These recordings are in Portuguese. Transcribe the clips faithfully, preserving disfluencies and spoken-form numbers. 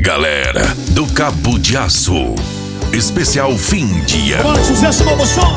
Galera do Cabo de Aço. Especial fim de ano. Bora, sucesso, novo som.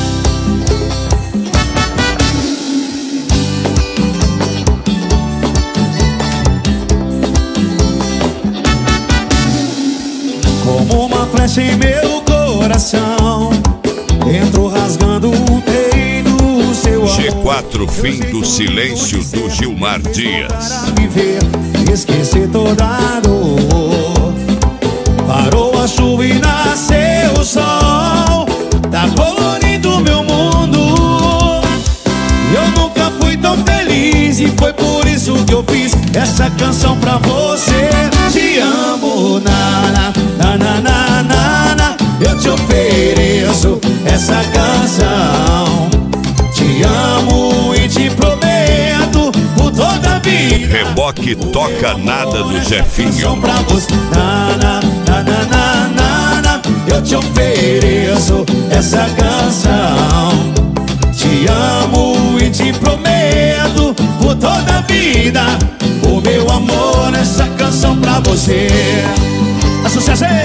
Como uma flecha em meu coração, entro rasgando o peito do seu amor. G quatro, fim do silêncio do Gilmar Dias. Viver, esquecer toda a dor. Parou a chuva e nasceu o sol. Tá colorindo meu mundo. Eu nunca fui tão feliz e foi por isso que eu fiz essa canção pra você. Te amo, nana, nana, nana, nana. Eu te ofereço essa canção. Te amo e te prometo por toda a vida. Reboque Toca Nada do Jefinho. Pra você, nana, nana, nana, nana. Eu te ofereço essa canção. Te amo e te prometo por toda a vida. O meu amor, essa canção pra você. É sucesso aí.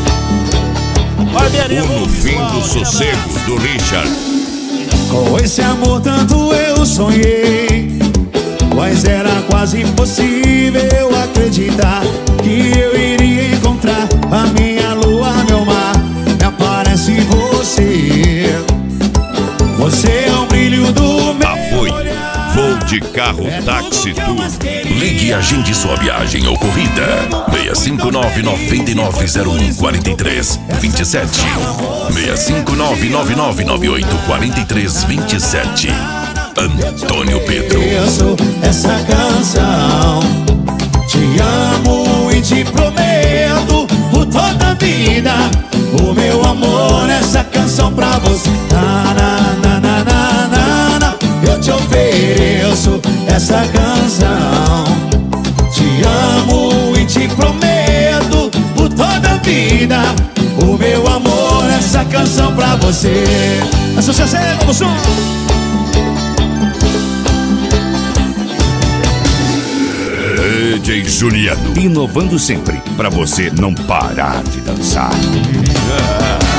O No Fim do Sossego do Richard. Com esse amor tanto eu sonhei, mas era quase impossível acreditar que eu iria encontrar a minha lua, meu mar. Me aparece você. Você é o brilho do meu Apoio olhar. Voo de Carro Táxi Tour. Ligue e agende sua viagem ou corrida. seis cinco nove, nove nove zero um, quatro três dois sete. seis cinco nove, nove nove nove oito, quatro três dois sete. Antônio Pedro. Essa canção. Te amo e te prometo por toda a vida. O meu amor, essa canção pra você. Na, na, na, na, na, na, na. Eu te ofereço essa canção. Te amo e te prometo por toda a vida. O meu amor, essa canção pra você. É sucesso, é novo som. D J Juliano. Inovando sempre, pra você não parar de dançar.